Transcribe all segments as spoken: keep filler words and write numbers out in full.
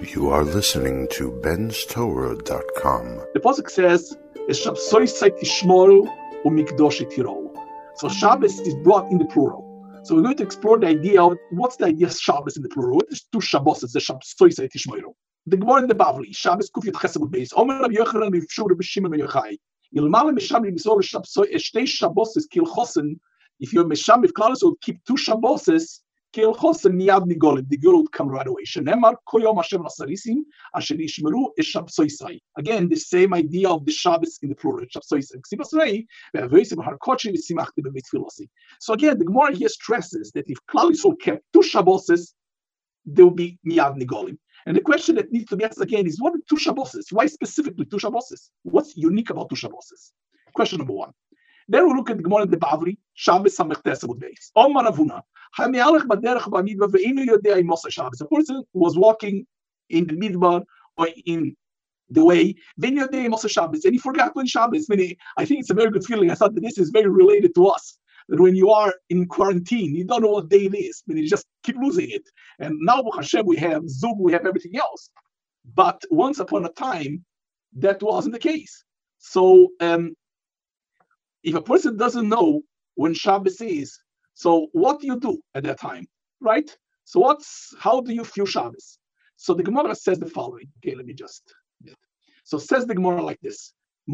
You are listening to Ben's Torah dot com. The pasuk says, "Shabsoi tishmoru u'mikdosh tirou." So Shabbos is brought in the plural. So we're going to explore the idea of what's the idea of Shabbos in the plural. What is two Shabbos? The Shabsoi tishmoru. The Gemara in the Bavli, Shabbos Kufiyat Chesed Beis. Omer Rabbi Yochanan Rivshu Rabbi Shimon Ben Yochai. Ilmale Meshamri Misor Shabsoi Shtei Shabbos Kil Chosen. If you're Meshamri Klaus, will keep two Shabbos. Kil Chosen Niyad Nigolim. The girl would come right away. Shenemar Koyom Hashem Nasarisim Asher Yishmeru Es Shabsoisai. Again, the same idea of the Shabbos in the plural. Shabsoisai. Ksibasrei ve'avoisim harkochi v'simachti b'mitfilosi. So again, the Gemara here stresses that if Klal Yisrael kept two Shabbos, there will be Niyad Nigolim. And the question that needs to be asked again is, what are two Shabbos? Why specifically two Shabbos? What's unique about two Shabbos? Question number one. Then we look at the Gemara in the Bavli, Shabbos Samech Tesavut Beis. Omar Avuna, Hamialech Baderech B'Midbar Ve'inu Yodei Mosa Shabbos. A person was walking in the Midbar or in the way, Ve'inu Yodei Mosa Shabbos, and he forgot when Shabbos. I think it's a very good feeling. I thought that this is very related to us. That when you are in quarantine, you don't know what day it is, but you just keep losing it. And now, Baruch Hashem, we have Zoom, we have everything else. But once upon a time, that wasn't the case. So, um, if a person doesn't know when Shabbos is, so what do you do at that time, right? So what's, how do you feel Shabbos? So the Gemara says the following. Okay, let me just, so says the Gemara like this.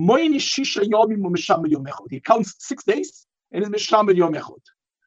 He counts six days, and it's Mishamer Yom Echad.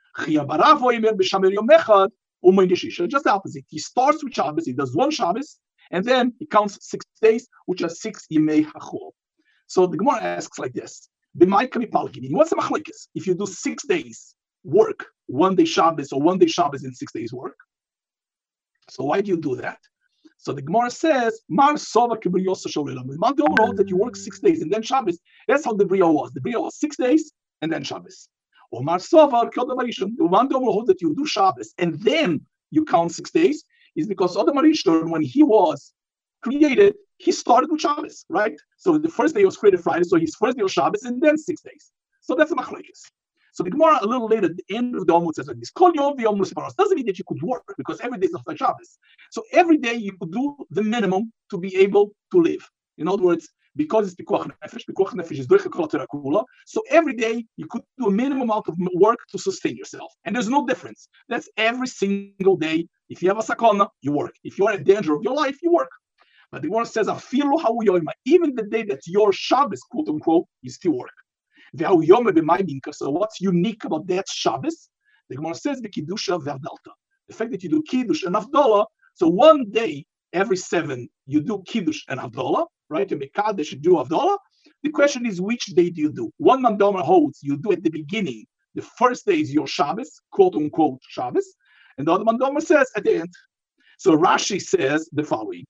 Just the opposite. He starts with Shabbos, he does one Shabbos, and then he counts six days, which are six Yemei Hachol. So the Gemara asks like this. What's the machlokes? If you do six days work, one day Shabbos, or one day Shabbos and six days work. So why do you do that? So the Gemara says, Mar Sova Kibriyosa Shorelam. Man wrote that you work six days and then Shabbos. That's how the Bria was. The Bria was six days and then Shabbos. Or Mar Sova Kibriyosa. The one wrote that you do Shabbos and then you count six days is because Adam Arishon, when he was created, he started with Shabbos, right? So the first day was created Friday, so his first day was Shabbos, and then six days. So that's a machlokes. So the Gemara a little later, at the end of the Talmud says like this: Kol yom v'yom musiparos. Doesn't mean that you could work because every day is not like Shabbos. So every day you could do the minimum to be able to live. In other words, because it's pikuach nefesh, pikuach nefesh is doicha kol Torah kula. So every day you could do a minimum amount of work to sustain yourself, and there's no difference. That's every single day. If you have a sakana, you work. If you are in danger of your life, you work. But the Gemara says, even the day that your Shabbos, quote unquote, you still work. So what's unique about that Shabbos? The Gemara says, the fact that you do Kiddush and Havdalah, so one day every seven you do Kiddush and Havdalah, right? You make Kaddish, you do Havdalah. The question is, which day do you do? One Mandama holds you do at the beginning. The first day is your Shabbos, quote unquote Shabbos, and the other Mandama says at the end. So Rashi says the following.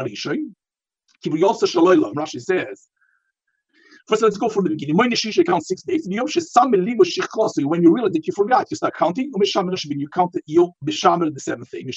Rashi says, first let's go from the beginning. When you count six days, when you realize that you forgot, you start counting. You count the you the seventh day.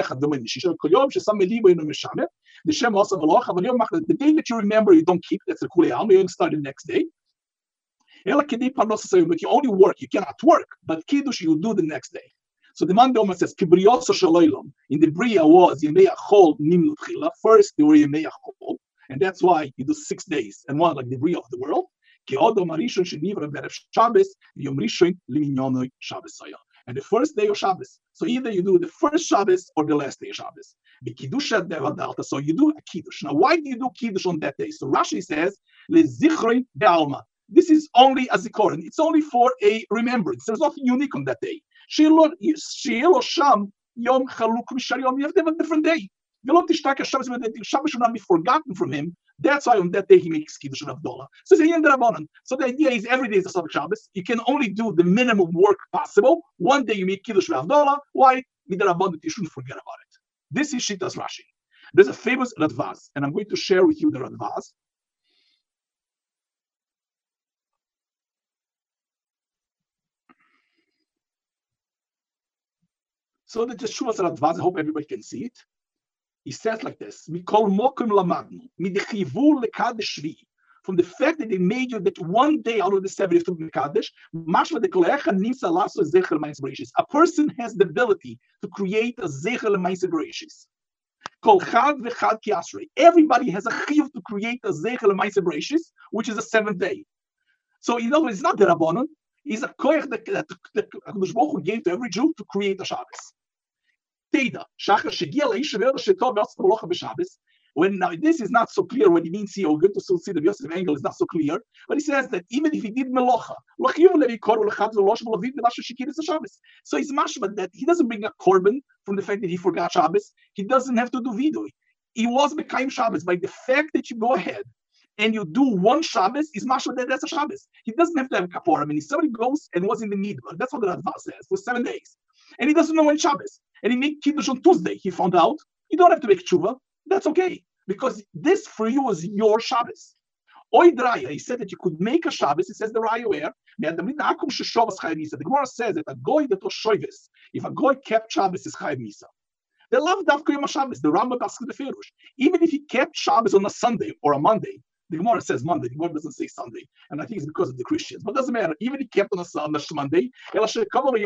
The day that you remember, you don't keep. That's the kulei. You start the next day. But you only work. You cannot work. But kiddush you do the next day. So the man Domer says, Kibriyosa Shaloilam, in the Bria was Yemei Achol Nimnu Tchila. First, they were Yemei Achol, and that's why you do six days and one like the Bria of the world. Ke'odom Arishon Shenivra Berev Shabbos, Yom Rishon Liminyonoi Shabbos Saya. And the first day of Shabbos. So either you do the first Shabbos or the last day of Shabbos. The Kiddusha Devadalta. So you do a Kiddush. Now, why do you do Kiddush on that day? So Rashi says, LeZichrei Be'alma. This is only a zikoron. It's only for a remembrance. There's nothing unique on that day. You have to have a different day. Shabbos should not be forgotten from him. That's why on that day he makes Kiddush and Havdalah. So So the idea is every day is a Sabbath Shabbos. You can only do the minimum work possible. One day you make Kiddush and Havdalah. Why? You shouldn't forget about it. This is Shittas Rashi. There's a famous Radvaz, and I'm going to share with you the Radvaz. So the Teshuvas Radvaz, I hope everybody can see it. He says like this: Mikol mokum lamadnu, midechivu lekadesh shvi. From the fact that they made you that one day out of the seven you have to be mekadesh, mashma dekolecha nimsa laso zecher ma'aser bereshis. A person has the ability to create a zecher ma'aser bereshis. Kol chad v'chad ki asrei. Everybody has a chiyuv to create a zeichel l'maaseh bereishis, which is a seventh day. So in other words, it's not the Rabbanon. It's a koyach that the Hakadosh Baruch Hu gave to every Jew to create a Shabbos. Teida, shachar shegia le'ish ve'er shetov v'yatz molocha b'Shabbos. When now this is not so clear what he means here, or good to see the Yosef Engel is not so clear, but he says that even if he did melocha, so he's mashma that he doesn't bring a korban from the fact that he forgot Shabbos. He doesn't have to do vidui. He was Mekayim Shabbos by the fact that you go ahead and you do one Shabbos is mashma that that's a Shabbos. He doesn't have to have a kapora. I mean, if somebody goes and was in the midbar, that's what the Radva says for seven days, and he doesn't know when Shabbos, and he made kiddush on Tuesday. He found out. You don't have to make tshuva. That's okay, because this for you was your Shabbos. Oidraya, he said that you could make a Shabbos. He says the Raya where the Gemara says that a goy that was shoyves, if a goy kept Shabbos is chayav misa. The love dafka yom Shabbos. The Rambam asks the Ferush. Even if he kept Shabbos on a Sunday or a Monday, the Gemara says Monday. The Gemara doesn't say Sunday, and I think it's because of the Christians. But it doesn't matter. Even if he kept on a Sunday, Monday, you see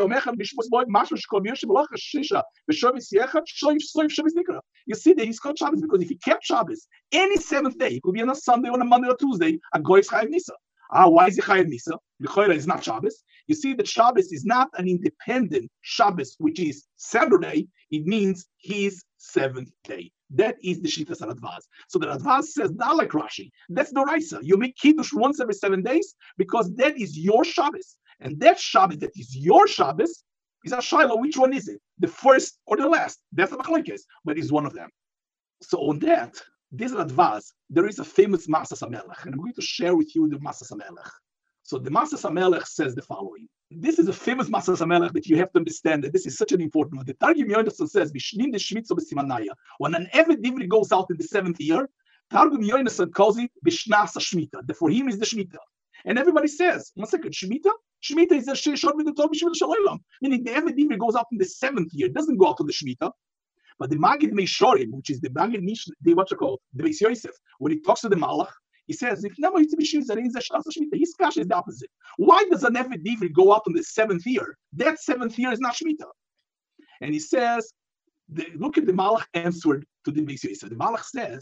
that he's called Shabbos because if he kept Shabbos any seventh day, it could be on a Sunday, on a Monday, or Tuesday, a goy is chayav misa. Ah, why is he chayav misa? L'choira is not Shabbos. You see that Shabbos is not an independent Shabbos, which is Saturday. It means his seventh day. That is the Shittas Radvaz. So the Radvaz says, not like Rashi. That's the Raisa. You make Kiddush once every seven days because that is your Shabbos. And that Shabbos that is your Shabbos is a Shiloh. Which one is it? The first or the last? That's the Machlekes, but it's one of them. So on that, this Radvaz, there is a famous Masas HaMelech, and I'm going to share with you the Masas HaMelech. So the Masas HaMelech says the following. This is a famous Masas HaMelech that you have to understand that this is such an important one. The Targum Yonason says, Bishnim de Shemitza b'Simanaya. When an Eved Ivri goes out in the seventh year, Targum Yonason calls it Bishnas HaShmita. That for him is the Shemitah. And everybody says, one second, Shemitah? Shemitah is the Sheshon with the Torah B'Shmita Shalom. Meaning the Eved Ivri goes out in the seventh year. It doesn't go out on the Shemitah. But the Magid Meishorim, which is the Magid Nish, the what you call the Beis Yosef, when he talks to the Malach, he says, if never it's his kash is the opposite. Why does an Eved Ivri go out on the seventh year? That seventh year is not Shemitah. And he says, the, look at the Malach answered to the Beis Yosef. The Malach says,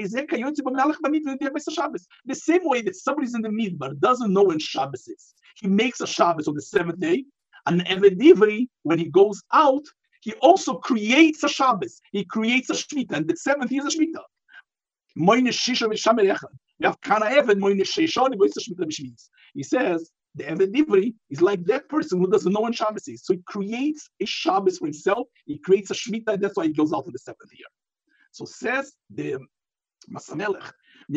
the same way that somebody's in the midbar doesn't know when Shabbos is. He makes a Shabbos on the seventh day. An Eved Ivri, when he goes out, he also creates a Shabbos. He creates a Shemitah, and the seventh year is a Shemitah. He says the Eved Ivri is like that person who doesn't know when Shabbos is. So he creates a Shabbos for himself. He creates a Shemitah, and that's why he goes out in the seventh year. So says the Masamelech. We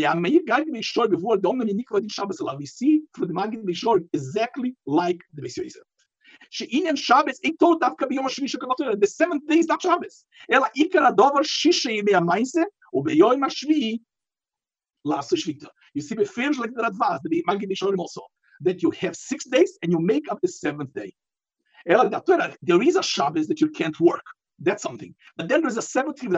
see through the Magid Mishor exactly like the Beis Yosef. She'inyan Shabbos ain't told dafka b'yom hashvi'i shekavatorah. The seventh day is not Shabbos. Ela ikar hadover shisha yemei ha'maaseh u'beyom hashvi'i la'asu shvita. You see, beferish like the Radvaz, the Magid Mishorim also, that you have six days and you make up the seventh day. Ela datorah, there is a Shabbos that you can't work. That's something. But then there's a seventh day.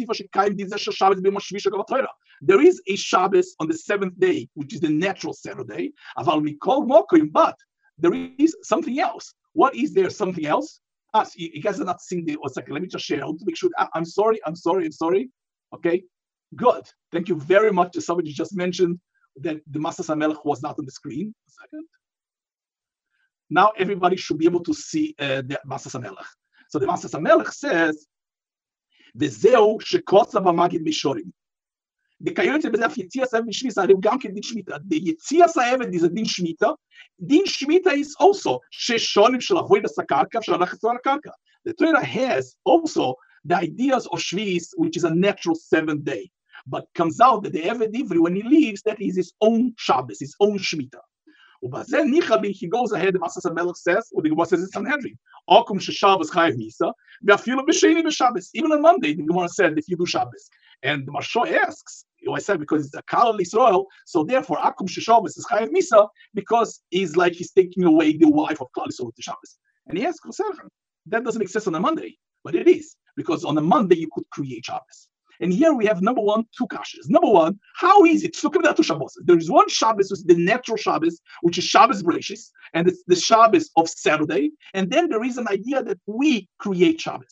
There is a Shabbos on the seventh day, which is the natural Saturday. But there is something else. What is there something else? Ah, so you, you guys are not seeing the one second. Let me just share. I want to make sure. I, I'm sorry. I'm sorry. I'm sorry. Okay. Good. Thank you very much. Somebody just mentioned that the Masas HaMelech was not on the screen. A second. Now everybody should be able to see uh, the Masas HaMelech. So the Masas HaMelech says, "V'zeu shekotza b'magid mishorim." The Kayotze bezaf Yitzias Eved Shmita, they gam ke din Shmita. The Yitzias Eved is a din Shmita. Din Shmita is also sheshonim shel avodas hakarka shel hanachatzon hakarka. The Torah has also the ideas of Shvis, which is a natural seventh day, but comes out that the Eved Ivri, when he leaves, that is his own Shabbos, his own Shmita. Ubazel nichabi, he goes ahead. The Masas HaMelech says, or the Gemara says in Sanhedrin, Akum sheshabbos chayav misa, ve'afilu b'sheni b'Shabbos. Even on Monday, the Gemara said if you do Shabbos, and the Marsha asks, you know, I said because it's a Kalal Yisrael, so therefore Akum sheshabbos is chayav misa because he's like he's taking away the wife of Kalal Yisrael to Shabbos. And he asks, that doesn't exist on a Monday, but it is because on a Monday you could create Shabbos. And here we have number one, two kashas. Number one, how is it? So come to Shabbos. There is one Shabbos, which is the natural Shabbos, which is Shabbos Bereshis, and it's the Shabbos of Saturday. And then there is an idea that we create Shabbos.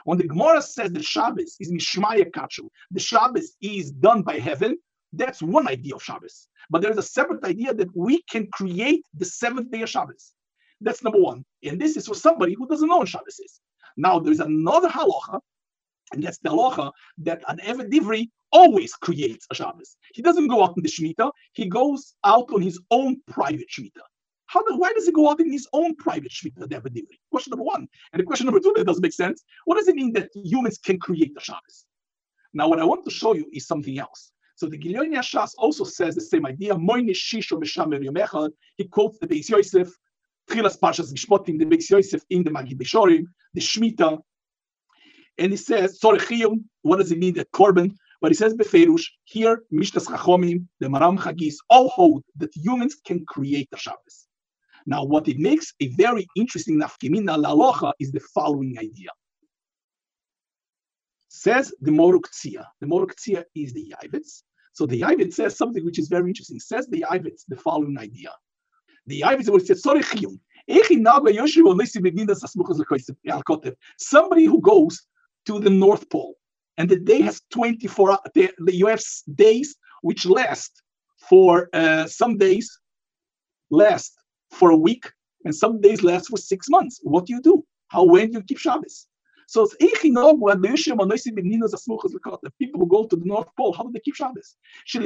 When the Gemara says that Shabbos is Mishmaya Kachu, the Shabbos is done by heaven, that's one idea of Shabbos. But there's a separate idea that we can create the seventh day of Shabbos. That's number one. And this is for somebody who doesn't know what Shabbos is. Now, there's another halacha, and that's the halacha that an Eved Divri always creates a Shabbos. He doesn't go out in the Shemitah, he goes out on his own private Shemitah. How do, why does he go out in his own private Shemitah, the Eved Divri? Question number one. And the question number two, that doesn't make sense. What does it mean that humans can create a Shabbos? Now, what I want to show you is something else. So the Gilyon Yashas also says the same idea. Moine Shisho Beshamer Yom Echad. He quotes the Beis Yosef, Tchilas Parshas Mishpotim, the Beis Yosef in the Magid Beshorim, the Shemitah. And he says, Sorechiyum, what does it mean, that Korban? But he says, Beferush, here, Mishtas Chachomim, the Maram Chagis, all hold that humans can create a Shabbos. Now, what it makes a very interesting nafkimina la'alocha is the following idea. Says the Moruk Tzia. The Moruk Tzia is the Yavitz. So the Yavitz says something which is very interesting. Says the Yavitz the following idea. The Yavitz will say, Sorechiyum. Somebody who goes to the North Pole, and the day has twenty-four hours, you have days which last for, uh, some days last for a week, and some days last for six months. What do you do? How, when do you keep Shabbos? So it's the people who go to the North Pole, how do they keep Shabbos?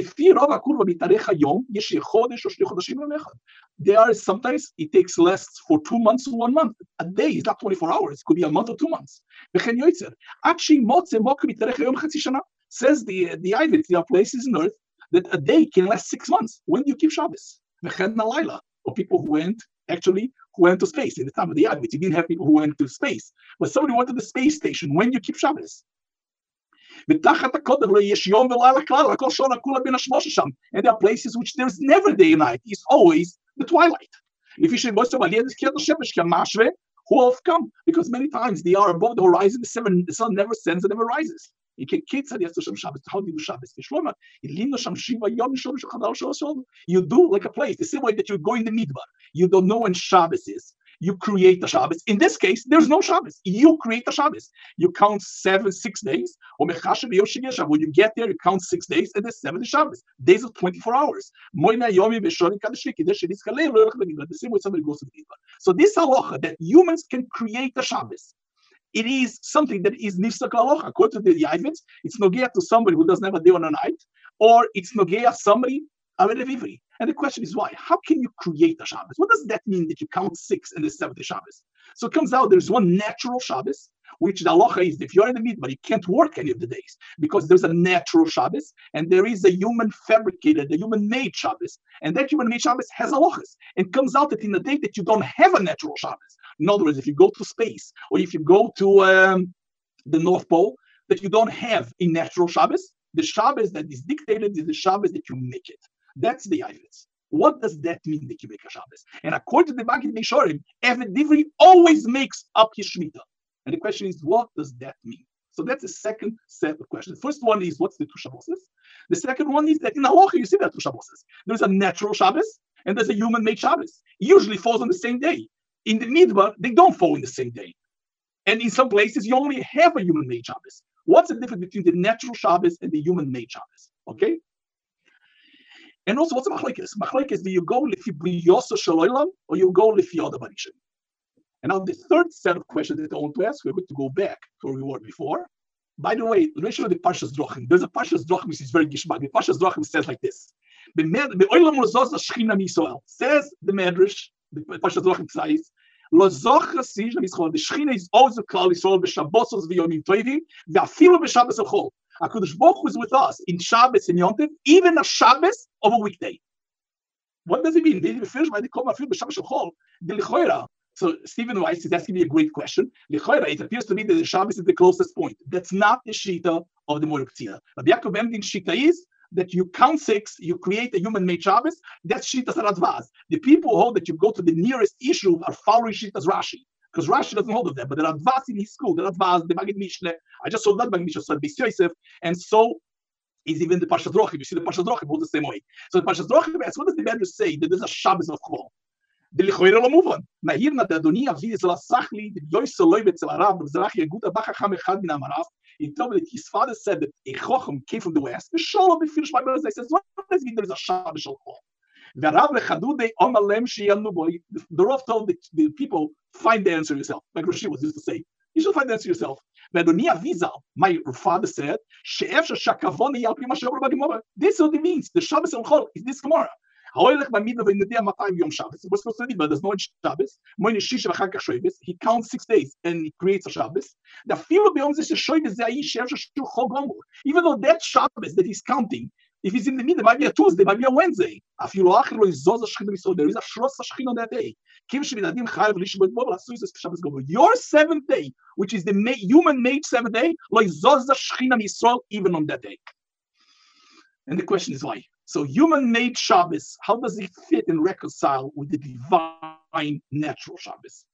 There are sometimes it takes less for two months to one month. A day is not twenty-four hours, it could be a month or two months. Says the the Ivitz, there are places in earth that a day can last six months. When do you keep Shabbos? Or people who went actually who went to space in the time of the Yavitz. You didn't have people who went to space, but somebody went to the space station. When do you keep Shabbos? And there are places which there's never day and night. It's always the twilight. If you should go to who will come, because many times they are above the horizon, the, seven, the sun never sends and never rises. You can how do you do Shabbos? You do like a place, the same way that you go in the midbar. You don't know when Shabbos is. You create the Shabbos. In this case, there's no Shabbos. You create the Shabbos. You count seven, six days. When you get there, you count six days, and there's seven Shabbos. Days of twenty-four hours. The same way somebody goes to the midbar. So this halacha that humans can create the Shabbos, it is something that is nifsak halacha. According to the Yavitz, it's nogea to somebody who doesn't have a day or a night, or it's nogea somebody Aved Divri. And the question is why? How can you create a Shabbos? What does that mean that you count six and the seventh Shabbos? So it comes out there's one natural Shabbos, which the halacha is if you're in the midbar, you can't work any of the days because there's a natural Shabbos and there is a human fabricated, a human made Shabbos, and that human made Shabbos has halachas. And comes out that in the day that you don't have a natural Shabbos. In other words, if you go to space or if you go to um, the North Pole, that you don't have a natural Shabbos, the Shabbos that is dictated is the Shabbos that you make it. That's the Yavitz. What does that mean that you make a Shabbos? And according to the Magid Beshorim, Eved Divri always makes up his Shemitah. And the question is, what does that mean? So that's the second set of questions. The first one is, what's the two Shabboses? The second one is that in halacha you see that two Shabboses. There's a natural Shabbos and there's a human-made Shabbos. It usually falls on the same day. In the midbar, they don't fall in the same day. And in some places, you only have a human-made Shabbos. What's the difference between the natural Shabbos and the human-made Shabbos? Okay? And also, what's machlekes? Machlekes, do you go lifi briyoso shaloilam or you go lifi yoda barishim? And now the third set of questions that I want to ask, we're going to go back to where we were before. By the way, let's show the Parshas Drachim. There's a Parshas Drachim which is very gishmak. The Parshas Drachim says like this. Says the Medrash, the Parshas Drachim says, the Shechina is always a Klal Yisrael b'Shabbosos v'Yomim Tovim v'afilu b'Shabbos Chol. HaKadosh Baruch Hu is with us in Shabbos and Yom Tov, even a Shabbos of a weekday. What does it mean? So Stephen Weiss is asking me a great question. It appears to me that the Shabbos is the closest point. That's not the Shita of the Moruk Tzia. Rabbi Yaakov Emdin's Shita is that you count six, you create a human-made Shabbos. That's Shitas Radvaz. The people who hold that you go to the nearest issue are following Shitas Rashi. Because Rashi doesn't hold of that, but the Radvaz in his school, the Radvaz, the Magid Mishle, I just saw that Magid Mishle, so Beis Yosef, and so is even the Parshas Drachim. You see the Parshas Drachim holds the same way. So the Parshas Drachim asks, what does the Medrash say that there's a Shabbos of Chol? the Lichoira move on. Now here na the Adonia is la Sachli, the Yoisel Loibet Arab, the Zerachi, a good Abacham Echad Min Amaras. He told me that his father said that a Chochem came from the west. The Shalom be finished by brothers. I says, what does it mean there is a Shabbos Shalom? The Rav Lechadudei Omalem Sheyanu Boy. The Rav told the, the people, find the answer yourself. Like Rashi was used to say, you should find the answer yourself. Ve'Adonia Vizal, my father said, She'efsha Shakavoni Yal Pi Ma She'omar B'Gemara. This is what it means. The Shabbos and Chol is this Gemara. We're supposed to read, but there's no Shabbos. He counts six days and he creates a Shabbos. Even though that Shabbos that he's counting, if he's in the middle, it might be a Tuesday, it might be a Wednesday. There is a Shros Hashchin on that day. Your seventh day, which is the human-made seventh day, even on that day. And the question is why? So human-made Shabbos, how does it fit and reconcile with the divine natural Shabbos?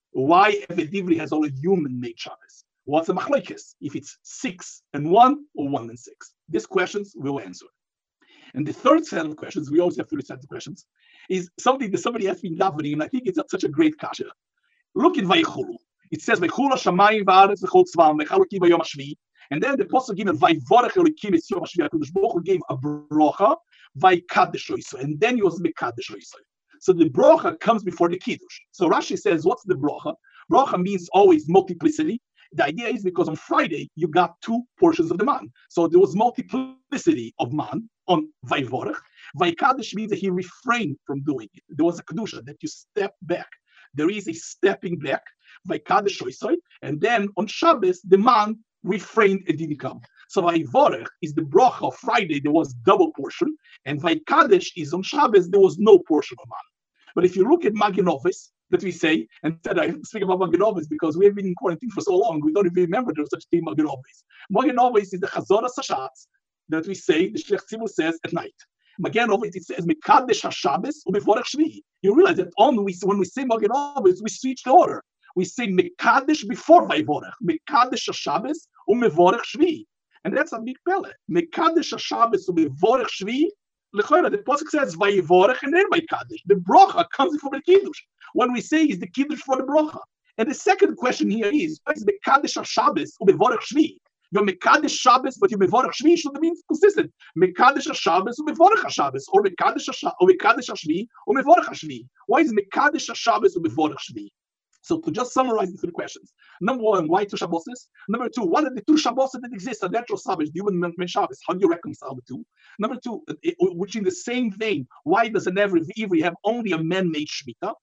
Why Evedivri has all a human-made Shabbos? What's the machlokes? If it's six and one or one and six? These questions we'll answer. And the third set of questions, we always have three sets of questions, is something that somebody has been davening, and I think it's such a great kasha. Look at Vayichulu. It says, Vayichulu Shamayim v'aretz v'chol tzvam v'chalukim v'yom hashvi. And then the apostle gave a Vayivorech Elokim es yom hashvi. HaKadosh Baruch Hu gave a bracha, Vayikadesh Oisai. And then he was Mekadesh Oisai. So the bracha comes before the kiddush. So Rashi says, what's the bracha? Bracha means always multiplicity. The idea is because on Friday, you got two portions of the man. So there was multiplicity of man on Vayvorech. Vayikadesh means that he refrained from doing it. There was a kedusha that you step back. There is a stepping back, Vayikadesh Oisai. And then on Shabbos, the man refrained and didn't come. So Vayvorech is the bracha of Friday, there was double portion, and Vayikadesh is on Shabbos, there was no portion of man. But if you look at Magen Avos, that we say, and said I speak about Magen Avos because we have been in quarantine for so long, we don't even remember there was such a thing, Magen Avos. Magen Avos is the Chazor HaSashatz that we say, the Shlech Tzibur says at night. Magen Avos, it says, Mekadesh HaShabbos u'Mevorech Shvi. You realize that on we, when we say Magen Avos, we switch the order. We say Mekadesh before Vayvorech, Mekadesh HaShabbos u'Mevorech Shvi. And that's a big pele. Mekadesh HaShabbos u'Mevorech Shvi. Lechoira, the pasuk says Vayivorech and then Mekadesh. The bracha comes before the kiddush. When we say is the kiddush for the bracha. And the second question here is, what is Mekadesh HaShabbos u'Mevorech Shvi? You're Mekadesh Shabbos, but you're Mevorech Shvi should mean consistent. Mekadesh HaShabbos u'Mevorech HaShabbos, or Mekadesh HaShvi u'Mevorech HaShvi. Why is Mekadesh HaShabbos u'Mevorech Shvi? So to just summarize the three questions. Number one, why two Shabboses? Number two, what are the two Shabboses that exist? A natural Shabbos, the human man Shabbos. How do you reconcile the two? Number two, which in the same vein, why does an Ivri have only a man-made Shemitah?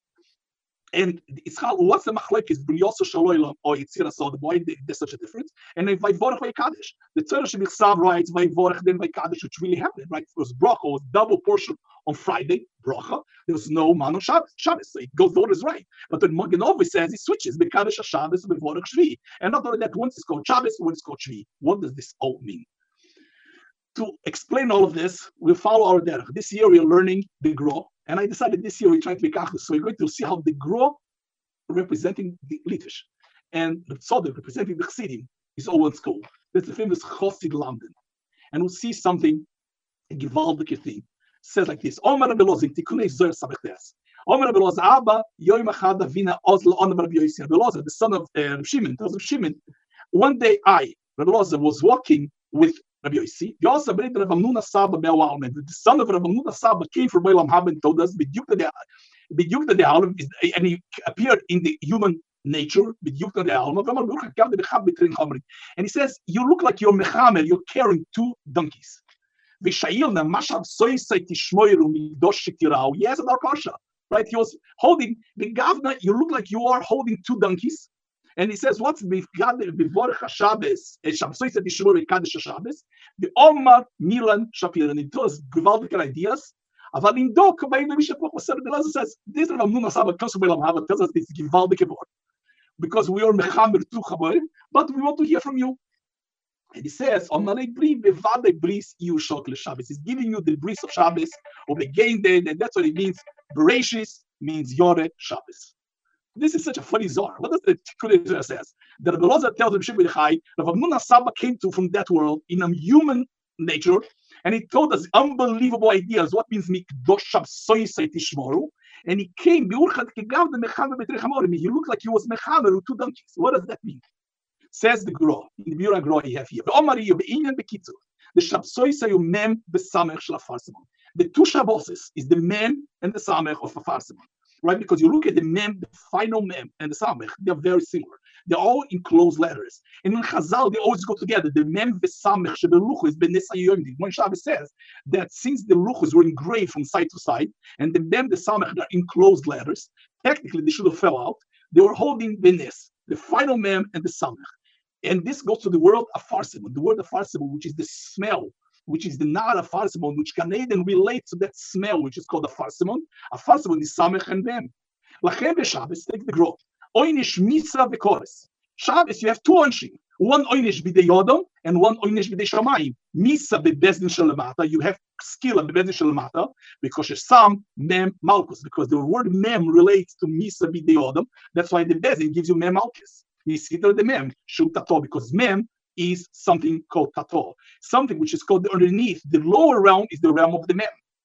And it's how, what's the machlekes b'yosu shaloylam or yitzira so why there's such a difference? And then Vayvorech Vayikadesh. The Torah Shemichsav writes Vayvorech then Vayikadesh, which really happened, right? It was bracha, it was double portion on Friday, bracha. There was no man on Shabbos. Shabbos, so it goes the order is right. But when Magen Avos says it switches Mekadesh Shabbos Vayvorech Shvi, and not only that, once it's called Shabbos, once it's called Shvi. What does this all mean? To explain all of this, we'll follow our derech. This year we are learning the Gro. And I decided this year we're trying to make achdus. So we're going to see how the Gro representing the Litvish and the Tzodek representing the Chassidim is all one school. That's the famous Chassid London. And we'll see something, a Givaldic thing. Says like this, Omer Rabbi Loza, Tikunei Zohar Sabachtes. Omer Rabbi Loza, Abba, Yoim Achad Avina Ozla on Rabbi Yossi. Rabbi Loza, the son of uh, Shimon, tells of Shimon, one day I, Rabbi Loza, was walking with Rabbi Yossi. Yossi bring Rabbi Amnuna Saba Be'awalmen. The son of Rabbi Amnuna Saba came from Beilam Haba and told us, B'dyukta de Alm, and he appeared in the human nature, B'dyukta de Alm. And he says, you look like you're Mechamer, you're carrying two donkeys. V'shayilna Mashav Soisai Tishmoiru Midosh Shikirau. Yes, in our Parsha, right? He was holding the Gavna, you look like you are holding two donkeys. And he says, what's Bivorech HaShabbos, Shamsoy said Yishmor V'Kadesh HaShabbos, the Omar Milan Shapir, and it was gewaltige ideas. Aval in do, Kabayim Mishapach was said, the Lazar says, this Rav Amnuna Saba comes from Beilam Haba, tells us this gewaltige word. Because we are Mechamer to Chabarim, but we want to hear from you. And he says, Omalei Bri, Bevadei Bris, Iu Shok LeShabbos. He's giving you the bris of Shabbos, or the gain day, and that's what it means. Bereshis means Yore Shabbos. This is such a funny Zohar. What does the Tikkun Zohar says? That Rabbi Loza tells Rabbi Shimon Chai, Rav Amnuna Saba came to from that world in a human nature, and he told us unbelievable ideas. What means Mikdosh Shamsoy Tishmoru? and he came, he looked like he was mechamer with two donkeys. What does that mean? Says the Gro, in the Biura Gro you have here. The Shabsoisa mem besamech shel afarsimon. The two Shabboses is the mem and the samech of afarsimon, right? Because you look at the mem, the final mem, and the samech, they are very similar. They're all in closed letters. And in Chazal, they always go together. The mem v'samech shebeluchos b'nesa yoyim. When Shabbos says that since the luchos were engraved from side to side, and the mem, the samech, are in closed letters, technically they should have fell out. They were holding benes, the final mem and the samech. And this goes to the word afarsimon, the word afarsimon, which is the smell, which is the nar afarsimon, which Gan Eden relates to that smell, which is called afarsimon. Afarsimon is samech and mem. Lachem b'Shabbos, take the growth. Oynish misa v'kores. Shabbos, you have two onshim. One oynish b'dei yodom and one oynish b'dei shamayim. Misa b'bezdin shalamata. You have skill at b'bezdin shalamata because there's some mem malchus, because the word mem relates to misa b'dei yodom. That's why the bezdin gives you mem malchus. Consider the mem, shul tato, because mem is something called tato, something which is called the underneath. The lower realm is the realm of the mem.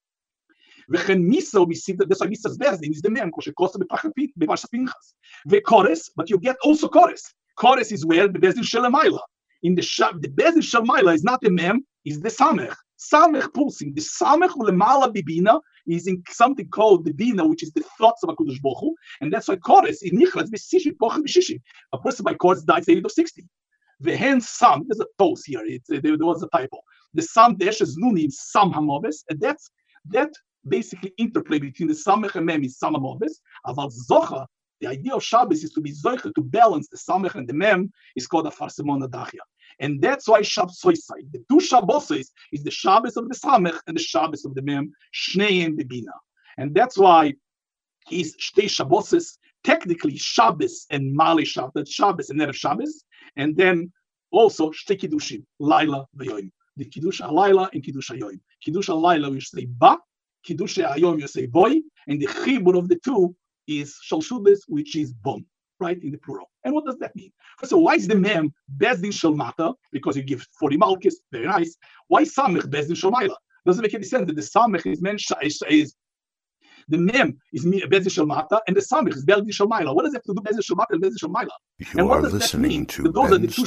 V'chen misa, we see that that's why misa's bezdin is the mem, because it costs beparshas Pinchas. V'kores, but you get also kores. Kores is where the bezdin shelamayla. In the shab, the bezdin shelamayla is not the mem, is the samech. Samech pulsing. The samech ulemala bibina is in something called the bina, which is the thoughts of HaKadosh Baruch Hu, and that's why kores is nichlas b'sishim pochim b'shishim. A person by kores dies at the age of sixty. The hand sam, there's a toast here. It's, uh, there, there was a typo. The sam dashes nuni is sam hamoves, and that's that basically interplay between the samech and mem is sam hamoves. Aval zocha, the idea of Shabbos is to be zocha, to balance the samech and the mem, is called a farsimon adachia. And that's why Shabbos Soisai, the two Shabboses is the Shabbos of the Samech and the Shabbos of the Mem, Shneim Bebina. And that's why he's Shtei Shabboses, technically Shabbos and Mali Shabbos, Shabbos and Erev Shabbos, and then also Shtei Kiddushim, Laila V'Yoim. The Kiddush HaLaila and Kiddush HaYoim. Kiddush HaLaila you say Ba, Kiddush HaYoim you say Boy, and the Chibur of the two is Shalshudes, which is Bom. Right, in the plural. And what does that mean? So why is the mem bezdin shalmata? Because you give forty malchus, very nice. Why samech bezdin shalmayla? Doesn't make any sense that the samech is men is the mem is bezdin shalmata and the samech is bezdin shalmayla. What does it have to do bezdin shalmata and bezdin shalmayla? You and what are does listening that mean? to Those are the two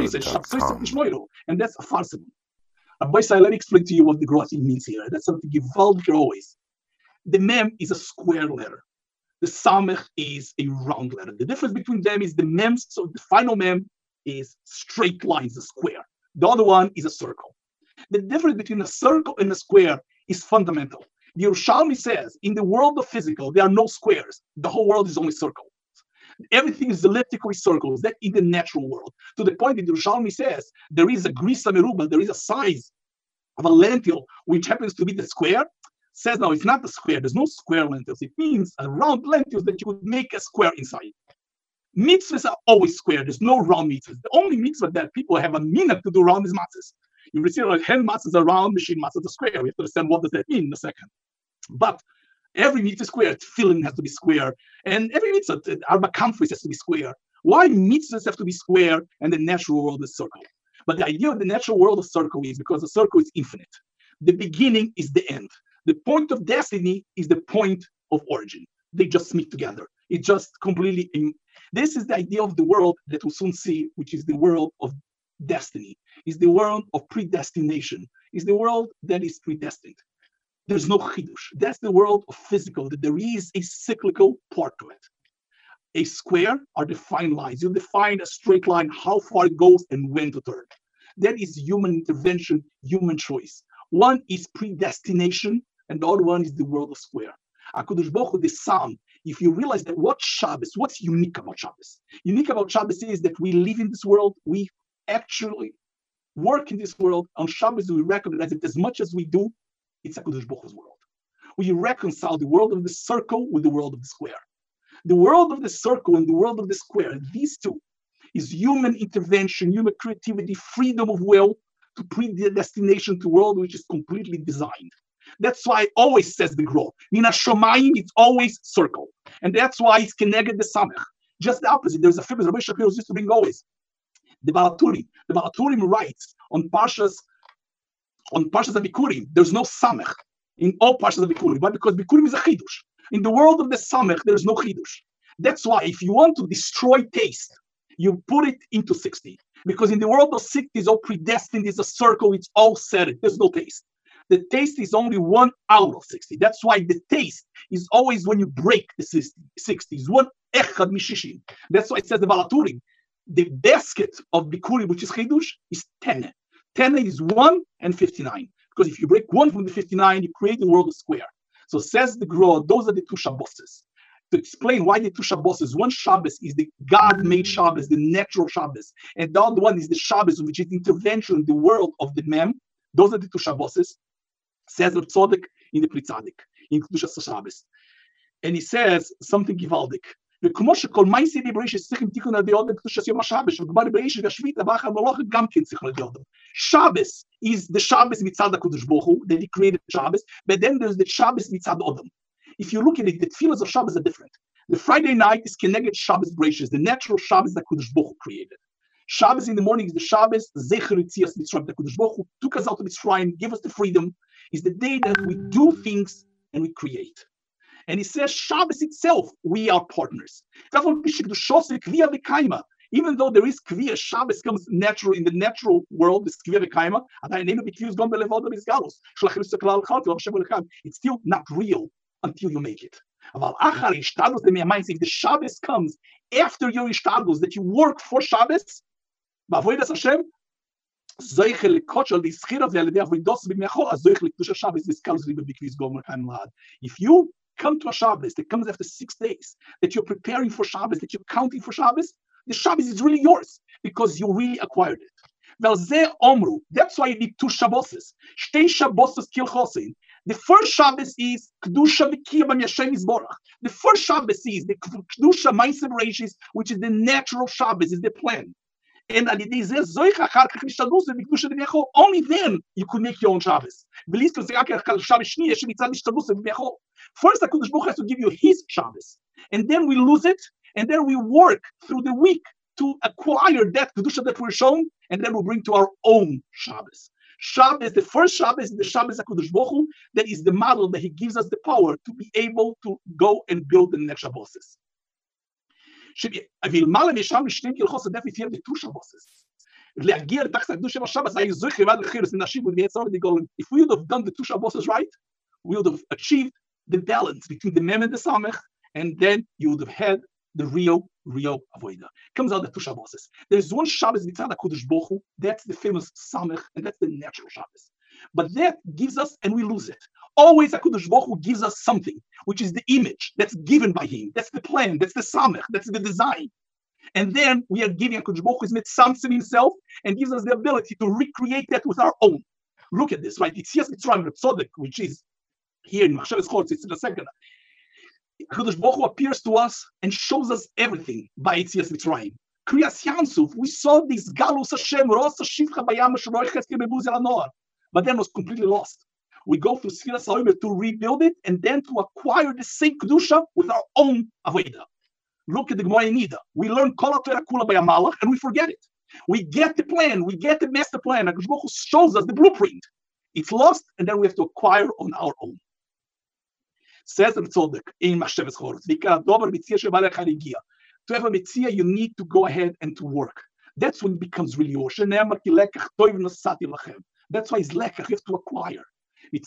shapsois, and that's a farsimon. Rabbi Say, let me explain to you what the grossi means here. That's something Givaldic always. The mem is a square letter. The samech is a round letter. The difference between them is the mem, so the final mem is straight lines, a square. The other one is a circle. The difference between a circle and a square is fundamental. The Yerushalmi says, in the world of physical, there are no squares. The whole world is only circles. Everything is elliptically circles. That in the natural world. To the point that the Yerushalmi says, there is a grisa meruba, there is a size of a lentil, which happens to be the square. Says now it's not a square, there's no square lentils. It means a round lentils that you would make a square inside. Mitzvahs are always square, there's no round mitzvahs. The only mitzvah that people have a minute to do round is matzahs. You receive like hand matzahs are round, machine matzahs are square. We have to understand what does that mean in a second. But every mitzvah is square, filling has to be square, and every mitzvah, Arba Kamfis has to be square. Why mitzvahs have to be square and the natural world is circle? But the idea of the natural world of circle is because the circle is infinite. The beginning is the end. The point of destiny is the point of origin. They just meet together. It's just completely. In, this is the idea of the world that we'll soon see, which is the world of destiny. Is the world of predestination. Is the world that is predestined. There's no chidush. That's the world of physical. That there is a cyclical part to it. A square are defined lines. You define a straight line, how far it goes and when to turn. That is human intervention, human choice. One is predestination, and the other one is the world of square. HaKadosh Baruch Hu, the Psalm, if you realize that what Shabbos, what's unique about Shabbos? Unique about Shabbos is that we live in this world, we actually work in this world. On Shabbos, we recognize that as much as we do, it's HaKadosh Baruch Hu's world. We reconcile the world of the circle with the world of the square. The world of the circle and the world of the square, these two, is human intervention, human creativity, freedom of will to predestination to a world which is completely designed. That's why it always says the growth. Mina Shomayim, it's always circle. And that's why it's Keneged the Samech. Just the opposite. There's a famous Rabbi Shapiro used to bring always. The Balaturim. The Balaturim writes on Parshas, on Parshas of Bikurim, there's no Samech in all Parshas of Bikurim. But because Bikurim is a Chidush. In the world of the Samech, there's no Chidush. That's why if you want to destroy taste, you put it into sixty. Because in the world of sixty, it's all predestined, it's a circle, it's all set, there's no taste. The taste is only one out of sixty. That's why the taste is always when you break the sixty. It's one echad mishishim. That's why it says the Balaturim. The basket of Bikurim, which is Chidush, is ten. ten is one and fifty-nine. Because if you break one from the fifty-nine, you create the world a square. So says the Gra, those are the two Shabboses. To explain why the two Shabboses, one Shabbos is the God-made Shabbos, the natural Shabbos, and the other one is the Shabbos, which is intervention in the world of the Mem. Those are the two Shabboses. Says Reb Tzadok in the Pri Tzadik, in Kedushas Shabbos. And he says something givaldik. וכמו שכל מעשה בבראשית צריכים תיקון על דעות בקדושת יום השבס, וכבר בראשית והשביתה ואחר מלאכת גם כן צריכים על דעות. Shabbos is the Shabbos mitzad HaKadosh Baruch Hu, that he created Shabbos, but then there's the Shabbos mitzad Odom. If you look at it, the tefillahs of Shabbos are different. The Friday night is Keneged Shabbos Bereshis, the natural Shabbos that Kadosh Baruch Hu created. Shabbos in the morning is the Shabbos, Zecher Yitzias Mitzrayim, that Kadosh Baruch Hu took us out of Mitzrayim, give us the freedom. Is the day that we do things and we create. And he says, Shabbos itself, we are partners. Even though there is Kviyah, Shabbos comes natural in the natural world, this Kviyah V'Kaima, it's still not real until you make it. If the Shabbos comes after your Ishtadlus, that you work for Shabbos, Hashem, if you come to a Shabbos that comes after six days, that you're preparing for Shabbos, that you're counting for Shabbos, the Shabbos is really yours because you really acquired it. That's why you need two Shabboses. The first Shabbos is Kedusha V'Kiyah B'M Yashem Yisborach. The first Shabbos is the Kedusha Ma'aser Bereishis, which is the natural Shabbos, is the plan. And only then you could make your own Shabbos. First, the Kadosh Baruch has to give you his Shabbos, and then we lose it, and then we work through the week to acquire that Kedusha that we're shown, and then we'll bring to our own Shabbos. Shabbos, the first Shabbos is the Shabbos HaKadosh Baruch Hu, that is the model that he gives us the power to be able to go and build the next Shabboses. If we would have done the two Shabboses right, we would have achieved the balance between the Mem and the Samech, and then you would have had the real, real Avodah. Comes out the two Shabboses. There's one Shabbos mitzad HaKadosh Baruch Hu, that's the famous Samech, and that's the natural Shabbos. But that gives us, and we lose it. Always HaKadosh Baruch Hu gives us something, which is the image that's given by him. That's the plan, that's the Samech, that's the design. And then we are giving HaKadosh Baruch Hu his Mitzamtzim himself, and gives us the ability to recreate that with our own. Look at this, right? Yitzias Mitzrayim, Reb Tzadok, which is here in Machshavas Chortz, it's in the second. HaKadosh Baruch Hu appears to us and shows us everything by Yitzias Mitzrayim. Kriyas Yansuf, we saw this Galus Hashem, Rosa Shivcha Bayam Shroich Cheskel Bebuzel Anoar, but then was completely lost. We go through Sfiras HaOmer to rebuild it and then to acquire the same Kedusha with our own Avodah. Look at the Gemara Nida. We learn Kol HaTorah Kula Bayamalach and we forget it. We get the plan, we get the master plan. HaKadosh Baruch Hu shows us the blueprint. It's lost and then we have to acquire on our own. Says Reb Tzadok in Machshavas Chortz, to have a Metzia, you need to go ahead and to work. That's when it becomes really yours. That's why it's lekach, you have to acquire. But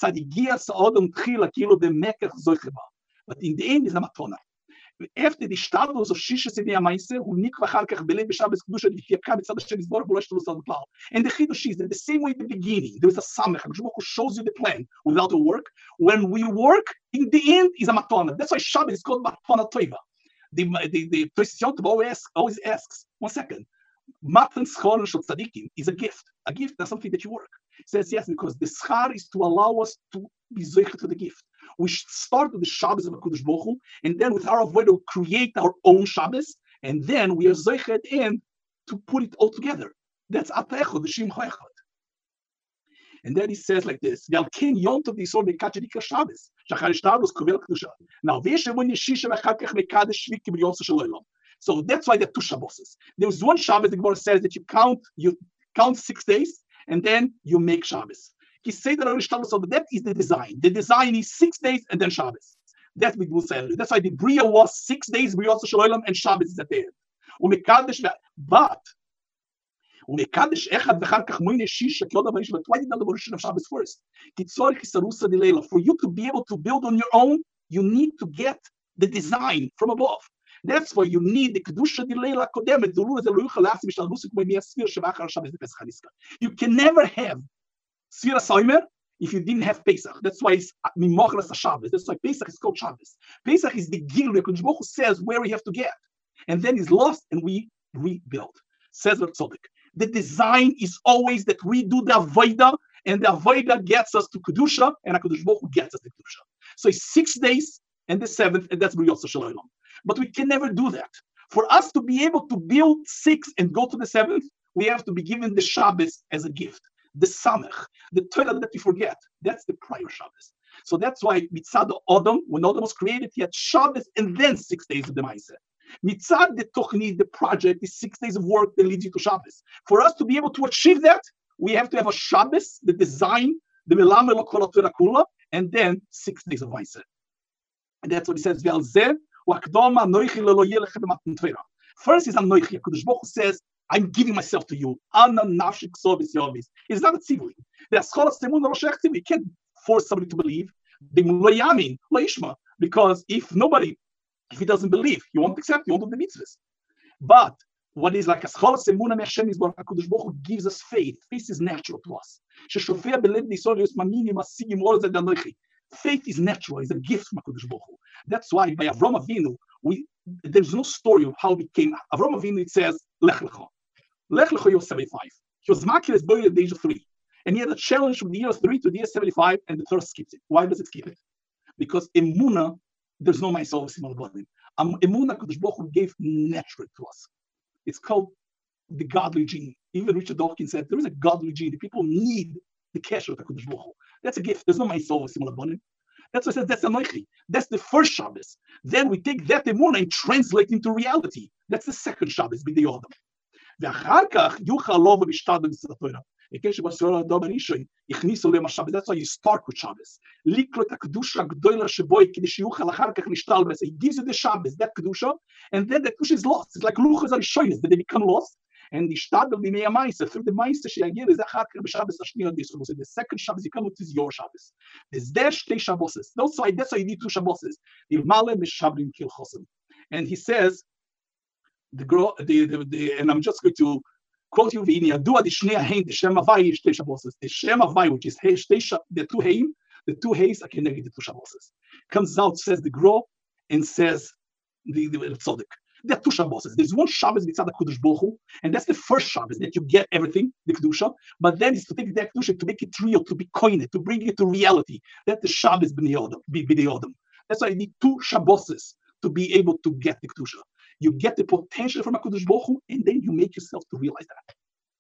in the end, it's a matona. After the Shtadlus of Shisha Sivnei HaMaaseh, who nikva achar kach belev b'Shabbos Kedusha v'Yifyaka b'tzad Hashem Yisborach v'lo yishtalu tzad klal. And the Chidush is that the same way at the beginning, there is a Samech, HaKadosh Baruch Hu shows you the plan without the work. When we work, in the end, is a matona. That's why Shabbos is called matona toiva. The the the Tosfos always always asks, one second, Matan Schar Shel Tzadikim is a gift. A gift, that's something that you work. It says yes, because the schar is to allow us to be zeicher to the gift. We should start with the Shabbos of HaKadosh Baruch Hu, and then with our avodah create our own Shabbos, and then we are zeicher at the end to put it all together. That's Ata Echad, the Shim Echad. And then he says like this: Now, veshe when yeshisha v'achar kach mekadesh shvik k'b'yonsa shel olam. So that's why there are two Shabboses. There was one Shabbos, the Gemara says that you count, you count six days, and then you make Shabbos. He said that that is the design. The design is six days and then Shabbos. That's with Musel. That's why the Bria was six days, Bria Shalom, and Shabbos is at the end. But ומקדש אחד ואחר כך מוינה שישה, כי עוד דבר יש, but why did not the Baruch of Shabbos first? כי צורך יסרוסה דלילה. For you to be able to build on your own, you need to get the design from above. That's why you need the Kedusha דלילה הקודמת, דלו לזה לא יוכל להפסיק בשתלבוסי כמו ימי הספיר שבאחר השבס לפסח הניסקה. You can never have ספיר הסוימר if you didn't have Pesach. That's why it's Mimochras HaShabbos. That's why Pesach is called Shabbos. Pesach is the gil where Kodesh Baruch Hu says where we have to get. And then it's lost and we rebuild. Says the Tzodek. The design is always that we do the Avodah, and the Avodah gets us to Kedusha, and HaKadosh Baruch Hu gets us to Kedusha. So it's six days and the seventh, and that's B'riyot Shalom. But we can never do that. For us to be able to build six and go to the seventh, we have to be given the Shabbos as a gift. The Samech, the Torah that we forget. That's the prior Shabbos. So that's why Mitzad Odom, when Odom was created, he had Shabbos and then six days of the Maaseh. Mitzad the Tochni, the project, is six days of work that leads you to Shabbos. For us to be able to achieve that, we have to have a Shabbos, the design, the Melamed L'Kol HaTorah Kula, and then six days of Maaseh. And that's what he says. First is Anoichi. HaKadosh Baruch Hu says, I'm giving myself to you. Ana nafshik sovis yovis. It's not a tzivui. The Aschol HaSemun lo sheikh tzivui. You can't force somebody to believe. Because if nobody, if he doesn't believe, he won't accept, he won't do the mitzvahs. But what is like Aschol HaSemun HaMeshem is what HaKadosh Baruch Hu gives us faith. Faith is natural to us. Sheshofea belev nisor yos mamini masigim all that Anoichi. Faith is natural. It's a gift from HaKadosh Baruch Hu. That's why by Avram Avinu, we there's no story of how we came. Avram Avinu, it says Lech Lecha. Lech Lecha, he was seventy-five. He was Makir as boy at the age of three. And he had a challenge from the year of three to the year seventy-five, and the Torah skips it. Why does it skip it? Because Emunah, there's no Ma'aseh Simal Badim. Um, Emunah, Kadosh Baruch Hu gave naturally to us. It's called the godly gene. Even Richard Dawkins said there is a godly gene. The people need the cash of Kadosh Baruch Hu. That's a gift. There's no Ma'aseh Simal Badim. That's why I said that's Anoichi. That's the first Shabbos. Then we take that Emunah and translate into reality. That's the second Shabbos, B'dei Odom. ואחר כך יוכל לו ומשתדל בצד התורה. וכשבסורה אדם הראשון הכניסו להם השבת. That's why you start with Shabbos. לקרוא את הקדושה הגדולה שבו כדי שיוכל אחר כך להשתדל בזה. He gives you the Shabbos, that kedusha, and then the kedusha is lost. It's like luchas הראשונים, that they become lost. And השתדל בימי המעשה, through the מעשה שיגיע לזה אחר כך בשבס השנייה דיסו. So the second Shabbos you come with is your Shabbos. There's there שתי שבוסס. That's why that's why you need two Shabboses. למעלה משבלים כהלכוסם. And he says, the girl, the, the, the, and I'm just going to quote you, the Shem Havai, the Shem Havai, which is the two Haim, the two Hays are connected to two Shabbos. Comes out, says the girl, and says the the Tzodek. There are two Shabbos. There's one Shabbos mitzad HaKadosh Baruch Hu, and that's the first Shabbos that you get everything, the Kedusha. But then it's to take that Kedusha, to make it real, to be coined, to bring it to reality. That's the Shabbos B'nei Odom. That's why you need two Shabboses to be able to get the Kedusha. You get the potential from HaKadosh Baruch Hu, and then you make yourself to realize that.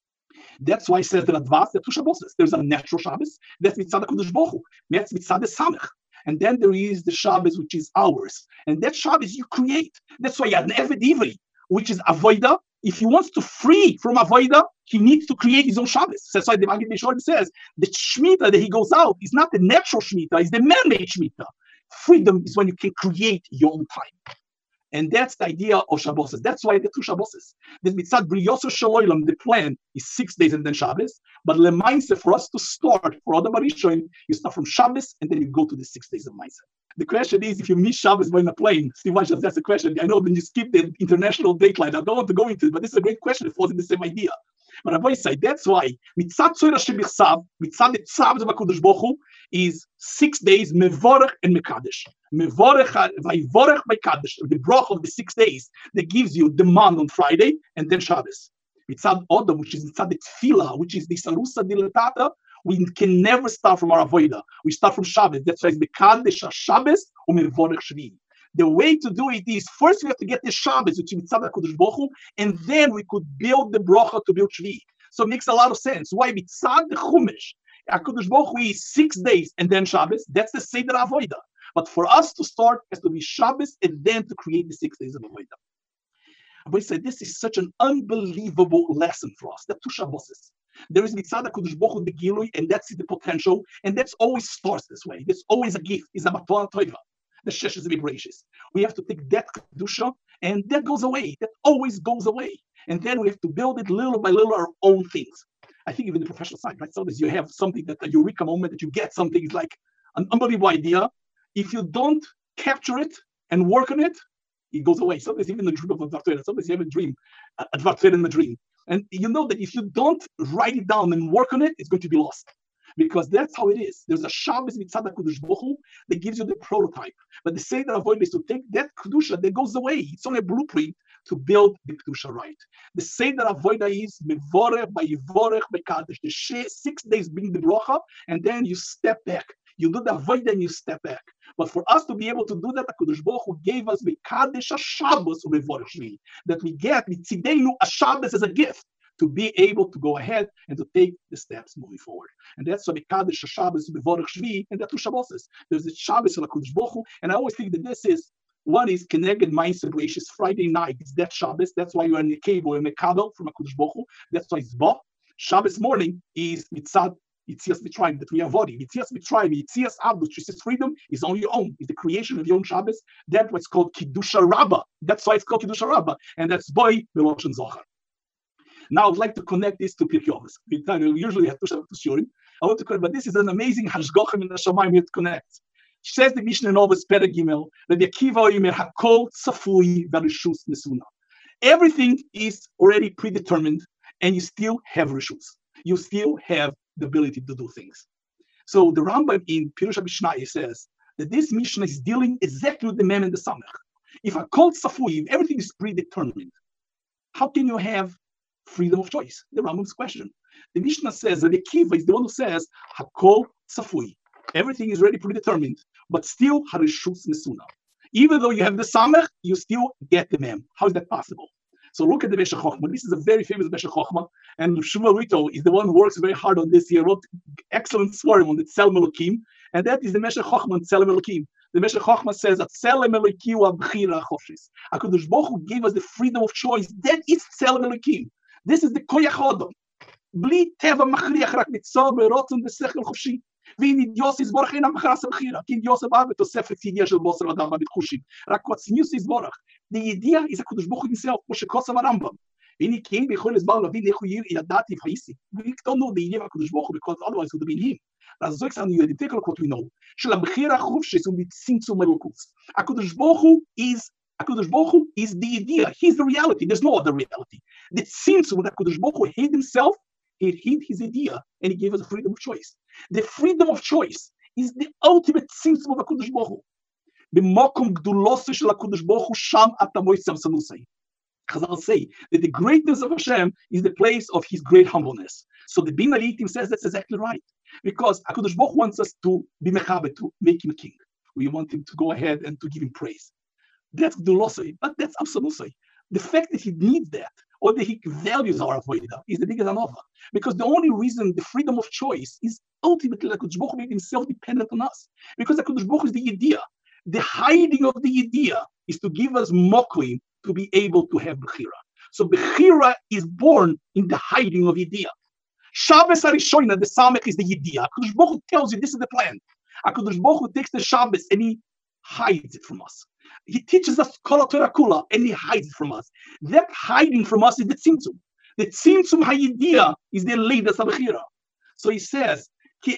That's why it says that Advas, there are two Shabbos. There's a natural Shabbos, that's Mitzad HaKadosh Baruch Hu, that's Mitzad HaSamech. And then there is the Shabbos, which is ours. And that Shabbos you create. That's why you have an Eved Ivri, which is Avodah. If he wants to free from Avodah, he needs to create his own Shabbos. That's why the Maggid Mishorim says the Shemitah that he goes out is not the natural Shemitah, it's the man-made Shemitah. Freedom is when you can create your own time. And that's the idea of Shabbos. That's why the two Shabbos. The mitzad B'riyot Shalom, the plan is six days and then Shabbos. But Lemaise, for us to start, for Adam Arishon, you start from Shabbos and then you go to the six days of Maise. The question is, if you miss Shabbos by in a plane, Steve Weiss, that's the question. I know then you skip the international dateline. I don't want to go into it, but this is a great question. It falls in the same idea. But Rabbi say that's why mitzad Tzorah Shebichsav, mitzad the Tzav of HaKadosh Baruch Hu is six days mevorech and mekadesh. Mevorech vayvorech mekadesh, the brach of the six days that gives you the man on Friday and then Shabbos. Mitzad Odom, which is mitzad the Tefillah, which is the Sarusa Dilatata, we can never start from our Avodah. We start from Shabbos. That's why it's mekadesh Shabbos or mevorech Shvi. The way to do it is first we have to get the Shabbos, which is Mitzad HaKadosh Baruch Hu, and then we could build the bracha to build Shvi. So it makes a lot of sense. Why Mitzad the Chumash, HaKadosh Baruch Hu is six days and then Shabbos. That's the Seder Avodah. But for us to start, it has to be Shabbos and then to create the six days of Avodah. But he said this is such an unbelievable lesson for us. There are two Shabboses. There is Mitzad HaKadosh Baruch Hu, the Gilui, and that's the potential, and that's always starts this way. There's always a gift. It's a Matana Toiva. the Sheshes Mibrachis. We have to take that Kedusha, and that goes away. That always goes away. And then we have to build it little by little our own things. I think even the professional side, right? Sometimes you have something that a eureka moment that you get something is like an unbelievable idea. If you don't capture it and work on it, it goes away. Sometimes even the dream of Advar, sometimes you have a dream, Advar in the dream. And you know that if you don't write it down and work on it, it's going to be lost. Because that's how it is. There's a Shabbos mitzad HaKadosh Baruch Hu that gives you the prototype. But the Seder Avodah is to take that Kedusha that goes away. It's only a blueprint to build the Kedusha right. The Seder Avodah is Mevorech Vayivorech Bekadosh. The six days bring the bracha, and then you step back. You do the Avodah and you step back. But for us to be able to do that, HaKadosh Baruch Hu gave us Mekadesh HaShabbos Umevorech Shvi, that we get Mitzidenu a Shabbos as a gift, to be able to go ahead and to take the steps moving forward. And that's why Mekadesh HaShabbos Umevorech Shvi, and that's two Shabbos. There's the Shabbos of HaKadosh Baruch Hu, and I always think that this is, one is Keneged Ma'aser Bereishis, Friday night, it's that Shabbos, that's why you're in the cave or in Mekabel from HaKadosh Baruch Hu, that's why it's Bo. Shabbos morning is Mitzad Yitzias Mitzrayim, that we are avoiding. Yitzias Mitzrayim, Yitzias Abdus, which is freedom, is on your own, is the creation of your own Shabbos. That's what's called Kiddusha Rabbah. That's why it's called Kiddusha Rabbah, and that's Boy Beloshon Zohar. Now, I'd like to connect this to Pirkei Avos. We usually have to Shurim. I want to connect, but this is an amazing Hashgochem in the Shamayim here to connect. Says the Mishnah in Avos Perek Gimel, Rabbi Akiva Omer Hakol Tzafui V'Rishus Mesuna. Everything is already predetermined, and you still have rishus. You still have the ability to do things. So the Rambam in Pirush HaMishnah says that this Mishnah is dealing exactly with the Mem and the Samech. If Hakol Tzafui, if everything is predetermined, how can you have freedom of choice? The Rambam's question. The Mishnah says that the Akiva is the one who says Hakol Tzafui. Everything is already predetermined, but still Harishus Mesuna. Even though you have the Samech, you still get the Mem. How is that possible? So look at the Meshech Chochmah. This is a very famous Meshech Chochmah, and Shmuel Rito is the one who works very hard on this. He wrote excellent swarm on the Tzelem Elokim, and that is the Meshech Chochmah on Tzelem Elokim. The Meshech Chochmah says that Tzelem Elokim wa b'chira chofshis. HaKadosh Baruch Hu gave us the freedom of choice. That is Tzelem Elokim. This is the Koyach Adam. Bli teva machriach rak mitzor berotzon b'sechel chofshi. ואין יוס יסבורך אינם מחרס הבחירה, כי יוס הבא בתוספת ידיעה של בוסר אדם בבתחושים. רק קוצניוס יסבורך. The idea is HaKadosh Baruch Hu himself, כמו שכוסף הרמב"ם. והנה כי אין ביכול לסבר להבין איך הוא ידעתי וחייסי. We don't know the idea of HaKadosh Baruch Hu because otherwise it would have been him. אז זו אקסרנו יודעים, take a look what we know. של הבחירה חופשית הוא בצמצום אלוקוס. HaKadosh Baruch Hu is HaKadosh Baruch Hu is the idea. He's the reality. There's no other reality. The tzimtzum that HaKadosh Baruch Hu hid himself, he hid his idea, and he gave us a freedom of choice. The freedom of choice is the ultimate tzimtzum of HaKadosh Baruch Hu. B'mokom gdulosei shel HaKadosh Baruch Hu sham ata moisam sanusei. Chazal say that the greatness of Hashem is the place of His great humbleness. So the Bina Litim says that's exactly right, because HaKadosh Baruch Hu wants us to be mechabed, to make Him a king. We want Him to go ahead and to give Him praise. That's gdulosei, but that's absolusei. The fact that He needs that, or that He values our avodah, is the biggest anova. Because the only reason the freedom of choice is ultimately that HaKadosh Baruch Hu made Himself dependent on us. Because HaKadosh Baruch Hu is the idea. The hiding of the idea is to give us moklim to be able to have bechira. So bechira is born in the hiding of idea. Shabbos HaRishoina, the Samech, is the idea. HaKadosh Baruch Hu tells you this is the plan. HaKadosh Baruch Hu takes the Shabbos and He hides it from us. He teaches us Kol HaTorah Kula and He hides it from us. That hiding from us is the tzimtzum. The tzimtzum ha'idea is the leidas ha'bechira. So he says, the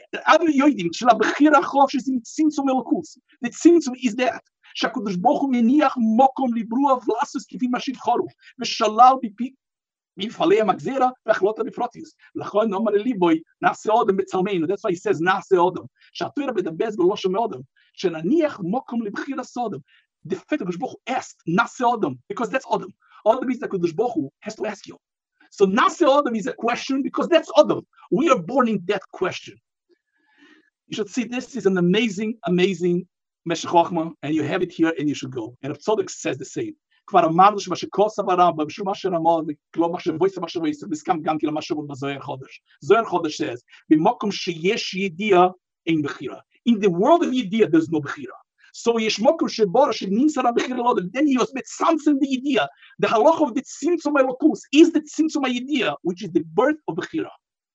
tzimtzum is that. שהקדוש ברוך הוא מניח מוקום לברוע ולעשוס כפי מה שיבחרו, ושלל במפעלי המגזירה והחלות הנפרוטיוס. לכן נאמר לליבוי, נעשה אודם בצלמנו. That's why he says, נעשה אודם. שהתורה מדברת בלושן מאודם. שנניח מוקום לבחיר הסודם. The fact that HaKadosh Baruch Hu asked, נעשה אודם, because that's Adam. Adam is that HaKadosh Baruch Hu has to ask you. So נעשה אודם is a question because that's Adam. We are born in that question. You should see this is an amazing, amazing Meshech Chochmah, and you have it here, and you should go. And Rav Tzadok says the same. כבר אמרנו שמה שכוסף הרמב"ם, בשום מה שרמוז, לא מה שבויסה מה שבויסה, וסכם גם כן למה שבוד בזוהר חודש. זוהר חודש says, במקום שיש ידיעה, אין בחירה. In the world of ידיעה, there's no בחירה. So יש מקום שבו שנמצא בחירה לא, then he was מצמצם the idea. The halach of the tzimtzum elokus is the tzimtzum הידיעה, which is the birth of בחירה.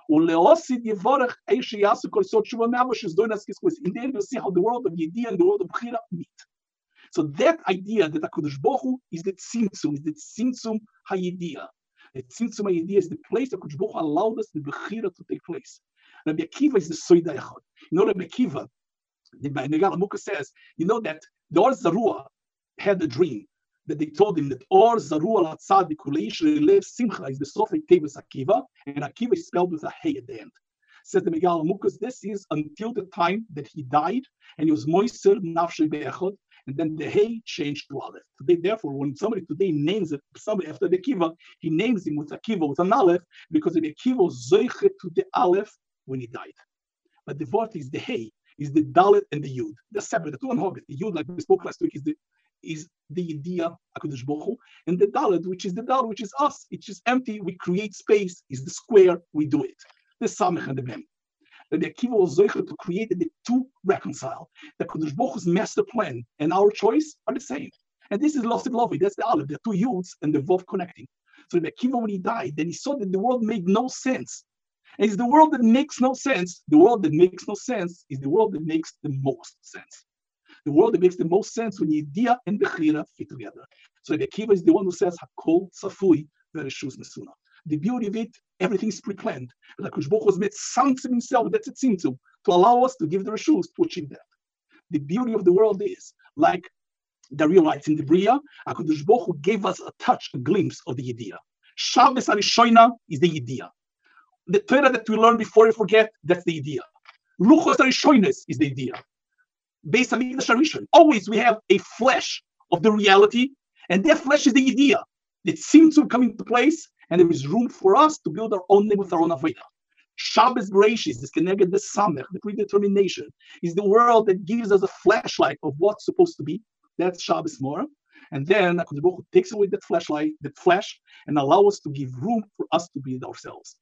Uleosid Yevorech Eish Yasu Kol Sot Shuvah Me'avosh is doing us kiskus. In the end, you'll see how the world of Yediyah and the world of Bechira meet. So that idea that HaKadosh Baruch Hu is the tzimtzum, is the tzimtzum HaYediyah. The tzimtzum HaYediyah is the place that HaKadosh Baruch Hu allowed us the Bechira to take place. Rabbi Akiva is the Soida Echad. You know, Rabbi Akiva, the Megal HaMukah says, you know that the Or Zarua had a dream that they told him that Or Zarua L'Atzad Kuleish Lev Simcha is the Sofei Tevis Akiva, and Akiva is spelled with a Hey at the end. Says the Megal HaMukah, this is until the time that he died, and he was Moiser Nafshei Be'echad, and then the Hey changed to Aleph. Today, therefore, when somebody today names it, somebody after the Akiva, he names him with Akiva, with an Aleph, because the Akiva was Zoichet to the Aleph when he died. But the word is the Hey, is the Dalet and the Yud. They're separate, the two on Hobbit. The Yud, like we spoke last week, is the is the idea HaKadosh Baruch Hu, and the Dalet, which is the Dalet, which is us. It's just empty. We create space. Is the square. We do it. The Samech and the Mem. That the Akiva was Zoicher to create the two reconcile. The HaKadosh Baruch Hu's master plan and our choice are the same. And this is Losid Lovi. That's the Aleph. The two Yuds and the Vav connecting. So the Akiva, when he died, then he saw that the world made no sense. And it's the world that makes no sense. The world that makes no sense is the world that makes the most sense. The world that makes the most sense when Yediyah and Bechira fit together. So the Akiva is the one who says, Hakol Safui Vereshus Mesuna. The beauty of it, everything's pre-planned. Like HaKadosh Baruch Hu has made something himself, that's a tzimtzum, to allow us to give the Reshus to achieve that. The beauty of the world is, like Dario writes in the Bria, HaKadosh Baruch Hu gave us a touch, a glimpse of the Yediyah. Shabbos HaRishoina is the Yediyah. The Torah that we learn before we forget, that's the idea. Luchos HaRishonos is the idea. Based on Mikdash HaRishon. Always we have a flesh of the reality, and that flesh is the idea. It seems to come into place, and there is room for us to build our own name with our own Avodah. Shabbos Bereishis is connected the Samech, the predetermination, is the world that gives us a flashlight of what's supposed to be. That's Shabbos Morah. And then HaKadosh Baruch Hu takes away that flashlight, that flesh, and allow us to give room for us to build ourselves.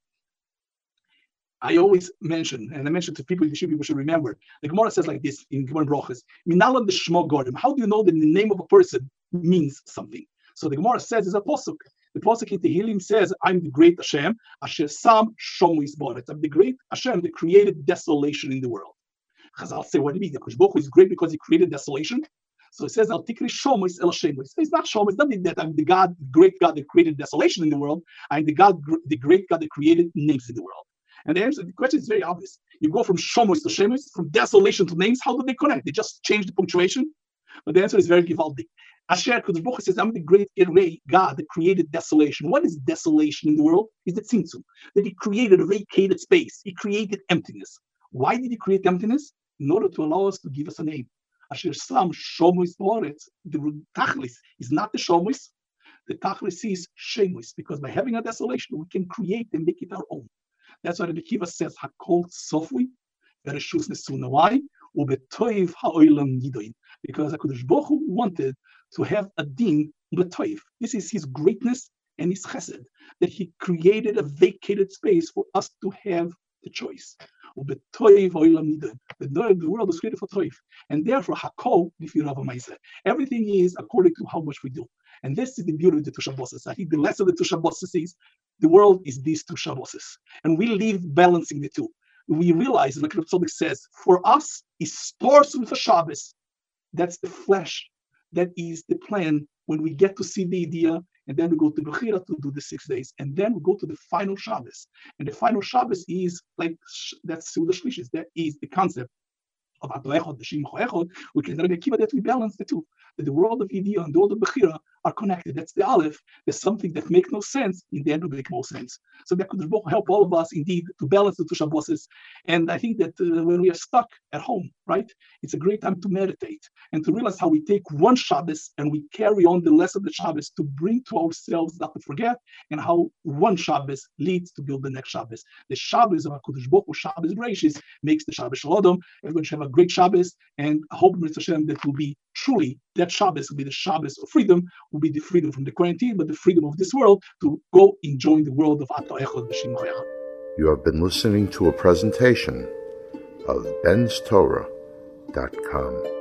I always mention, and I mentioned to people, people should remember, the Gemara says like this in Gemara Brochus, Minalam Shmo Gorim. How do you know that the name of a person means something? So the Gemara says is a posuk. The posuk in Tehillim says, I'm the great Hashem, Asher Sam Shomuis Boretz. I'm the great Hashem that created desolation in the world. Chazal say, what do you mean? Because Baruch Hu is great because he created desolation. So it says, Al Tikri Shomuis El Shemuis. It's not Shomuis, it's not that I'm the God, the great God that created desolation in the world. I'm the God, the great God that created names in the world. And the answer, the question is very obvious. You go from Shomus to Shemus, from desolation to names. How do they connect? They just change the punctuation. But the answer is very givaldic. Asher Kodesh Baruch Hu says, I'm the great Irei God that created desolation. What is desolation in the world? Is the tzimtzum. That he created a vacated space. He created emptiness. Why did he create emptiness? In order to allow us to give us a name. Asher Sam Shomus Boretz. The Tachlis is not the Shomus. The Tachlis is Shemus. Because by having a desolation, we can create and make it our own. That's why the Akiva says, Hakol Sofui, Vereshus Nesuna. Why? Ubetoiv ha'olam nidoin. Because HaKadosh Baruch Hu wanted to have a din ubetoiv. This is his greatness and his chesed, that he created a vacated space for us to have the choice. Ubetoiv ha'olam nidoin. The world is created for toiv. And therefore, Hakol, everything is according to how much we do. And this is the beauty of the Tusha Bosses. I think the lesson of the Tusha Bosses is the world is these two Shabboses. And we live balancing the two. We realize, like Rav Tzadok says, for us, it starts with a Shabbos. That's the flesh. That is the plan when we get to see the idea, and then we go to Bechira to do the six days. And then we go to the final Shabbos. And the final Shabbos is like, that's Seudah Shlishis. That is the concept of Ato Echad, the Shem Echad, which is Rabbi Akiva, that we balance the two. That the world of Yediyah and the world of Bechira are connected. That's the Aleph. There's something that makes no sense, in the end will make more sense. So that could help all of us indeed to balance the two Shabboses. And I think that uh, when we are stuck at home, right, it's a great time to meditate and to realize how we take one Shabbos and we carry on the lesson of the Shabbos to bring to ourselves not to forget, and how one Shabbos leads to build the next Shabbos. The Shabbos of HaKadosh Baruch Hu, Shabbos Bereishis, makes the Shabbos Shalom. Everyone should have a great Shabbos, and I hope Mister Hashem that will be truly, that Shabbos will be the Shabbos of freedom, will be the freedom from the quarantine, but the freedom of this world to go enjoy the world of Ato Echad B'Shem Echad. You have been listening to a presentation of Ben's Torah dot com.